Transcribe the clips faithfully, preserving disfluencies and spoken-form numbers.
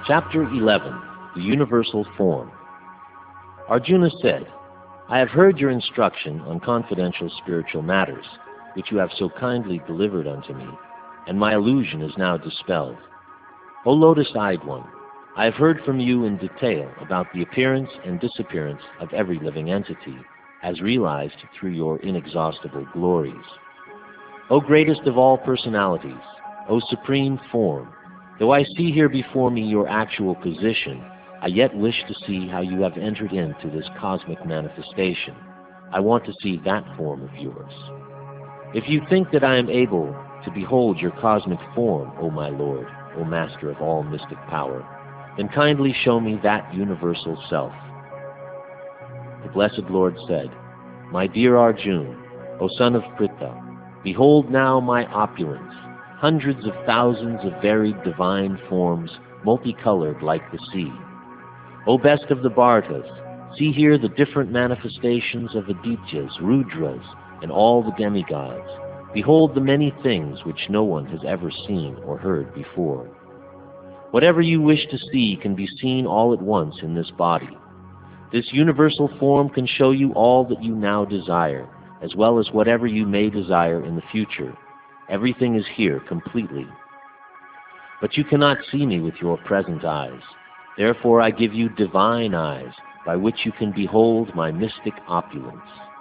Chapter eleven. The Universal Form. Arjuna said, I have heard your instruction on confidential spiritual matters, which you have so kindly delivered unto me, and my illusion is now dispelled. O lotus-eyed one, I have heard from you in detail about the appearance and disappearance of every living entity, as realized through your inexhaustible glories. O greatest of all personalities, O supreme form, though I see here before me your actual position, I yet wish to see how you have entered into this cosmic manifestation. I want to see that form of yours. If you think that I am able to behold your cosmic form, O my Lord, O Master of all mystic power, then kindly show me that universal self. The Blessed Lord said, My dear Arjuna, O son of Pritha, behold now my opulence, hundreds of thousands of varied divine forms, multicolored like the sea. O best of the Bhartas, see here the different manifestations of Adityas, Rudras, and all the demigods. Behold the many things which no one has ever seen or heard before. Whatever you wish to see can be seen all at once in this body. This universal form can show you all that you now desire, as well as whatever you may desire in the future. Everything is here completely. But you cannot see me with your present eyes. Therefore I give you divine eyes, by which you can behold my mystic opulence.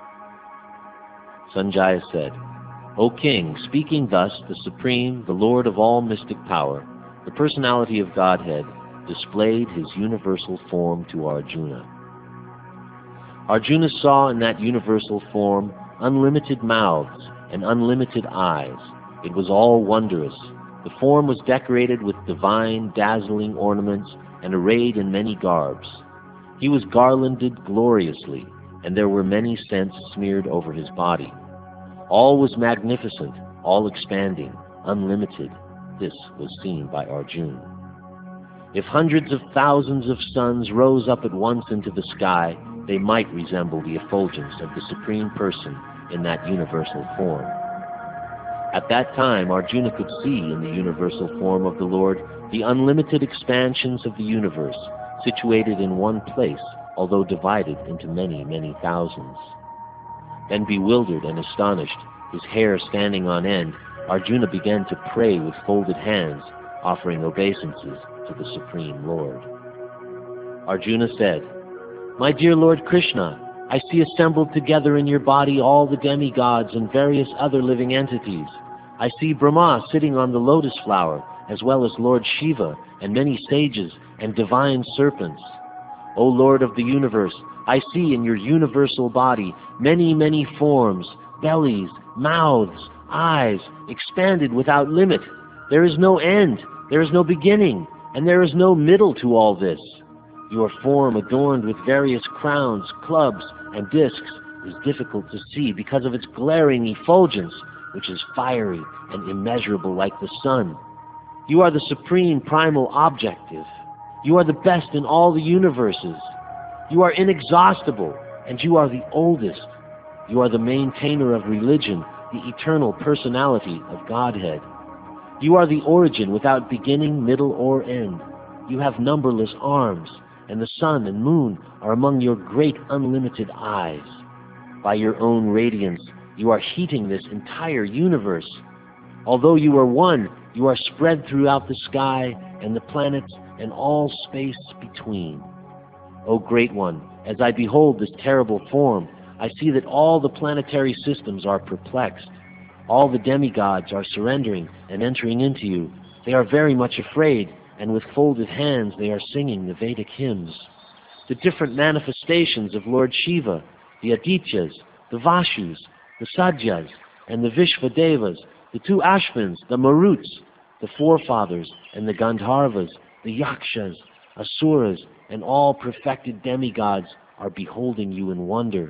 Sanjaya said, O king, speaking thus, the Supreme, the Lord of all mystic power, the personality of Godhead, displayed his universal form to Arjuna. Arjuna saw in that universal form unlimited mouths and unlimited eyes. It was all wondrous. The form was decorated with divine, dazzling ornaments and arrayed in many garbs. He was garlanded gloriously, and there were many scents smeared over his body. All was magnificent, all expanding, unlimited. This was seen by Arjuna. If hundreds of thousands of suns rose up at once into the sky, they might resemble the effulgence of the Supreme Person in that universal form. At that time, Arjuna could see in the universal form of the Lord the unlimited expansions of the universe, situated in one place, although divided into many, many thousands. Then, bewildered and astonished, his hair standing on end, Arjuna began to pray with folded hands, offering obeisances to the Supreme Lord. Arjuna said, My dear Lord Krishna, I see assembled together in your body all the demigods and various other living entities. I see Brahma sitting on the lotus flower, as well as Lord Shiva and many sages and divine serpents. O Lord of the universe, I see in your universal body many, many forms, bellies, mouths, eyes, expanded without limit. There is no end, there is no beginning, and there is no middle to all this. Your form, adorned with various crowns, clubs, and discs, is difficult to see because of its glaring effulgence, which is fiery and immeasurable like the sun. You are the supreme primal objective. You are the best in all the universes. You are inexhaustible, and you are the oldest. You are the maintainer of religion, the eternal personality of Godhead. You are the origin without beginning, middle, or end. You have numberless arms, and the sun and moon are among your great unlimited eyes. By your own radiance, you are heating this entire universe. Although you are one, you are spread throughout the sky and the planets and all space between. O Great One, as I behold this terrible form, I see that all the planetary systems are perplexed. All the demigods are surrendering and entering into you. They are very much afraid, and with folded hands they are singing the Vedic hymns. The different manifestations of Lord Shiva, the Adityas, the Vashus, the Sadyas, and the Vishvadevas, the two Ashvins, the Maruts, the forefathers, and the Gandharvas, the Yakshas, Asuras, and all perfected demigods are beholding you in wonder.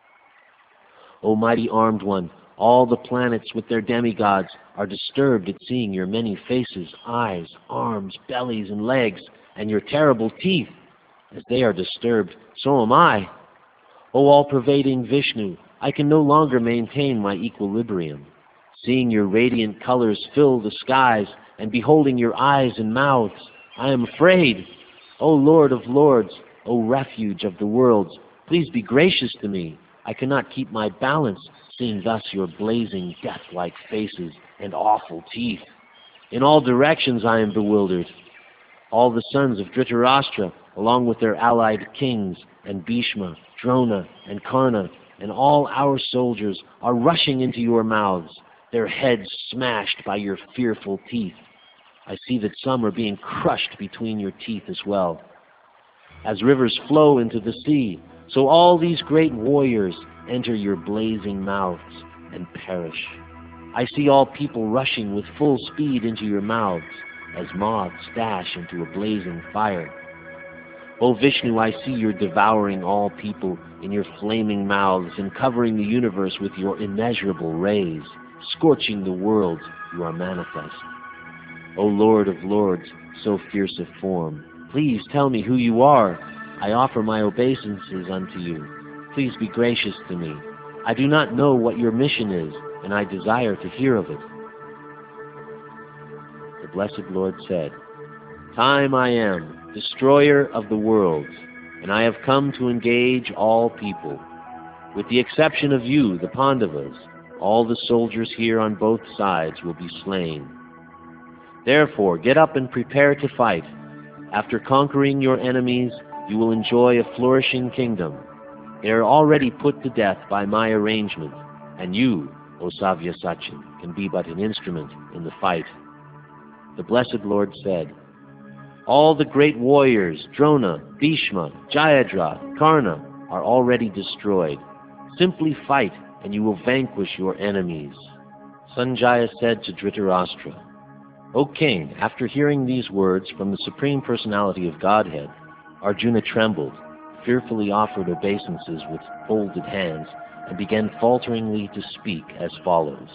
O mighty armed one, all the planets with their demigods are disturbed at seeing your many faces, eyes, arms, bellies, and legs, and your terrible teeth. As they are disturbed, so am I. O all-pervading Vishnu, I can no longer maintain my equilibrium. Seeing your radiant colors fill the skies, and beholding your eyes and mouths, I am afraid. O Lord of lords, O refuge of the worlds, please be gracious to me. I cannot keep my balance, seeing thus your blazing death-like faces and awful teeth. In all directions I am bewildered. All the sons of Dhritarashtra, along with their allied kings, and Bhishma, Drona, and Karna, and all our soldiers are rushing into your mouths, their heads smashed by your fearful teeth. I see that some are being crushed between your teeth as well. As rivers flow into the sea, so all these great warriors enter your blazing mouths and perish. I see all people rushing with full speed into your mouths, as moths dash into a blazing fire. O Vishnu, I see you're devouring all people in your flaming mouths and covering the universe with your immeasurable rays. Scorching the worlds, you are manifest. O Lord of lords, so fierce of form, please tell me who you are. I offer my obeisances unto you. Please be gracious to me. I do not know what your mission is, and I desire to hear of it. The blessed Lord said, Time I am, destroyer of the worlds, and I have come to engage all people. With the exception of you, the Pandavas, all the soldiers here on both sides will be slain. Therefore, get up and prepare to fight. After conquering your enemies, you will enjoy a flourishing kingdom. They are already put to death by my arrangement, and you, O Savyasachin, can be but an instrument in the fight. The blessed Lord said, All the great warriors, Drona, Bhishma, Jayadratha, Karna, are already destroyed. Simply fight, and you will vanquish your enemies. Sanjaya said to Dhritarashtra, O king, after hearing these words from the Supreme Personality of Godhead, Arjuna trembled, fearfully offered obeisances with folded hands, and began falteringly to speak as follows.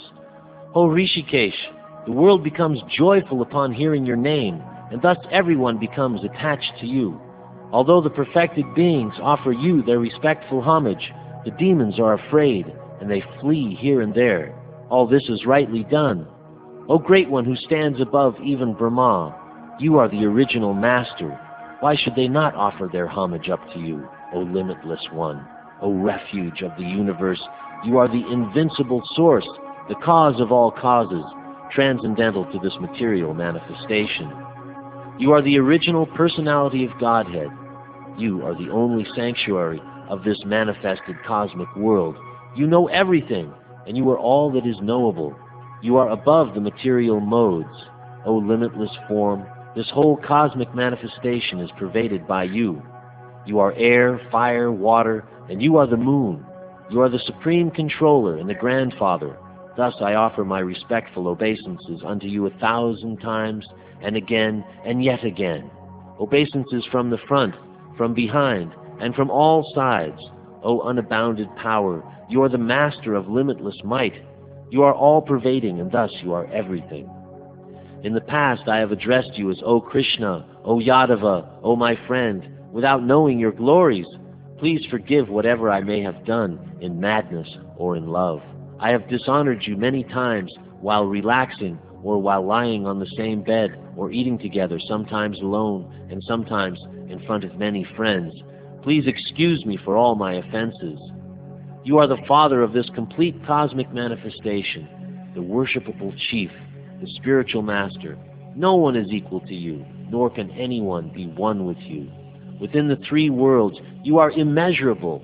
O Rishikesh, the world becomes joyful upon hearing your name, and thus everyone becomes attached to you. Although the perfected beings offer you their respectful homage, the demons are afraid, and they flee here and there. All this is rightly done. O Great One who stands above even Brahma, you are the original master. Why should they not offer their homage up to you, O Limitless One, O refuge of the universe? You are the invincible source, the cause of all causes, transcendental to this material manifestation. You are the original personality of Godhead. You are the only sanctuary of this manifested cosmic world. You know everything, and you are all that is knowable. You are above the material modes. O limitless form, this whole cosmic manifestation is pervaded by you. You are air, fire, water, and you are the moon. You are the supreme controller and the grandfather. Thus I offer my respectful obeisances unto you a thousand times, and again, and yet again. Obeisances from the front, from behind, and from all sides. O unabounded power, you are the master of limitless might. You are all-pervading, and thus you are everything. In the past I have addressed you as O Krishna, O Yadava, O my friend, without knowing your glories. Please forgive whatever I may have done in madness or in love. I have dishonored you many times while relaxing or while lying on the same bed or eating together, sometimes alone and sometimes in front of many friends. Please excuse me for all my offenses. You are the father of this complete cosmic manifestation, the worshipable chief, the spiritual master. No one is equal to you, nor can anyone be one with you. Within the three worlds, you are immeasurable.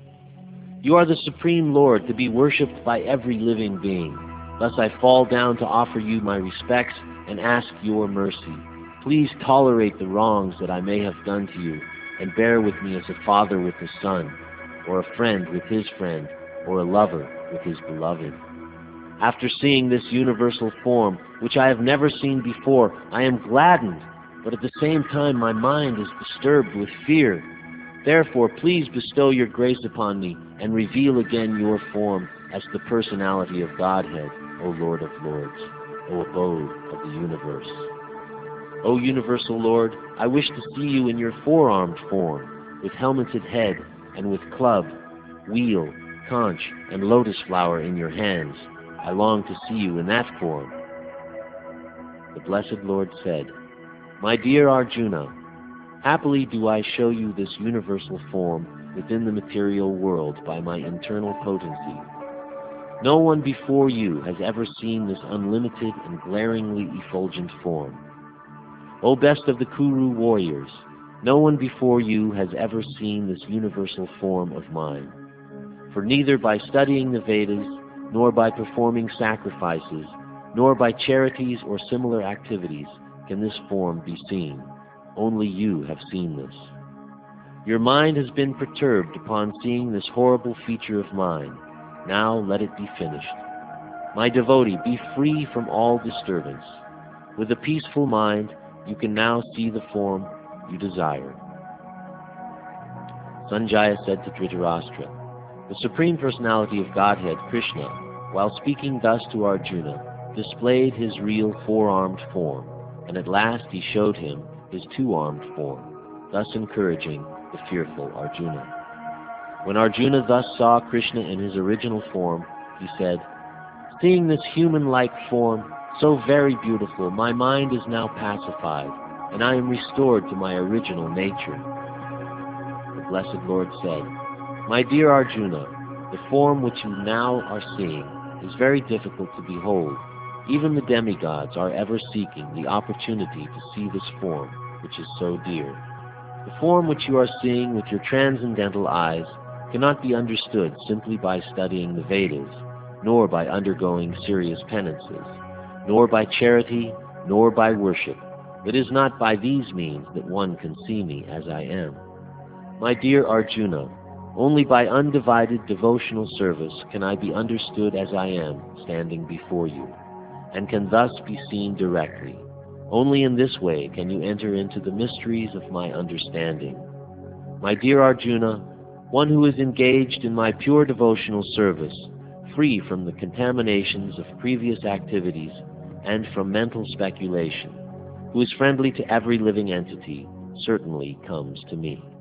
You are the Supreme Lord, to be worshipped by every living being. Thus I fall down to offer you my respects and ask your mercy. Please tolerate the wrongs that I may have done to you, and bear with me as a father with a son, or a friend with his friend, or a lover with his beloved. After seeing this universal form, which I have never seen before, I am gladdened, but at the same time my mind is disturbed with fear. Therefore, please bestow your grace upon me and reveal again your form as the personality of Godhead, O Lord of Lords, O abode of the universe. O universal Lord, I wish to see you in your four-armed form, with helmeted head and with club, wheel, conch, and lotus flower in your hands. I long to see you in that form. The blessed Lord said, My dear Arjuna, happily do I show you this universal form within the material world by my internal potency. No one before you has ever seen this unlimited and glaringly effulgent form. O best of the Kuru warriors, no one before you has ever seen this universal form of mine. For neither by studying the Vedas, nor by performing sacrifices, nor by charities or similar activities can this form be seen. Only you have seen this. Your mind has been perturbed upon seeing this horrible feature of mine. Now let it be finished. My devotee, be free from all disturbance. With a peaceful mind, you can now see the form you desire. Sanjaya said to Dhritarashtra, the Supreme Personality of Godhead, Krishna, while speaking thus to Arjuna, displayed his real four-armed form, and at last he showed him his two-armed form, thus encouraging the fearful Arjuna. When Arjuna thus saw Krishna in his original form, he said, seeing this human-like form, so very beautiful, my mind is now pacified, and I am restored to my original nature. The Blessed Lord said, my dear Arjuna, the form which you now are seeing is very difficult to behold. Even the demigods are ever seeking the opportunity to see this form, which is so dear. The form which you are seeing with your transcendental eyes cannot be understood simply by studying the Vedas, nor by undergoing serious penances, nor by charity, nor by worship. It is not by these means that one can see me as I am. My dear Arjuna, only by undivided devotional service can I be understood as I am, standing before you, and can thus be seen directly. Only in this way can you enter into the mysteries of my understanding. My dear Arjuna, one who is engaged in my pure devotional service, free from the contaminations of previous activities and from mental speculation, who is friendly to every living entity, certainly comes to me.